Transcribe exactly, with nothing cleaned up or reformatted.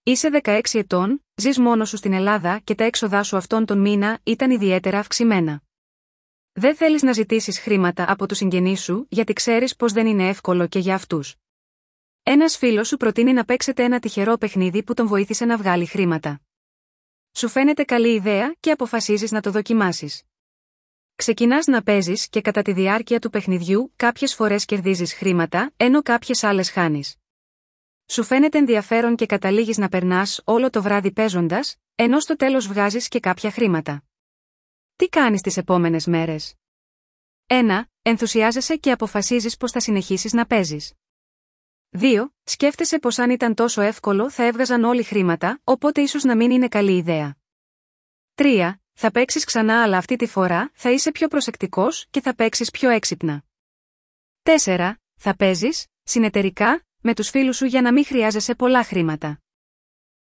Είσαι δεκαέξι ετών, ζεις μόνος σου στην Ελλάδα και τα έξοδά σου αυτόν τον μήνα ήταν ιδιαίτερα αυξημένα. Δεν θέλεις να ζητήσεις χρήματα από τους συγγενείς σου γιατί ξέρεις πως δεν είναι εύκολο και για αυτούς. Ένας φίλος σου προτείνει να παίξετε ένα τυχερό παιχνίδι που τον βοήθησε να βγάλει χρήματα. Σου φαίνεται καλή ιδέα και αποφασίζεις να το δοκιμάσεις. Ξεκινάς να παίζεις και κατά τη διάρκεια του παιχνιδιού κάποιες φορές κερδίζεις χρήματα, ενώ κάποιες άλλες χάνεις. Σου φαίνεται ενδιαφέρον και καταλήγεις να περνάς όλο το βράδυ παίζοντας, ενώ στο τέλος βγάζεις και κάποια χρήματα. Τι κάνεις τις επόμενες μέρες? ένα. Ενθουσιάζεσαι και αποφασίζεις πως θα συνεχίσεις να παίζεις. δύο. Σκέφτεσαι πως αν ήταν τόσο εύκολο θα έβγαζαν όλοι χρήματα, οπότε ίσως να μην είναι καλή ιδέα. τρία. Θα παίξεις ξανά, αλλά αυτή τη φορά θα είσαι πιο προσεκτικός και θα παίξεις πιο έξυπνα. τέσσερα. Θα παίζεις συνεταιρικά με τους φίλους σου για να μην χρειάζεσαι πολλά χρήματα.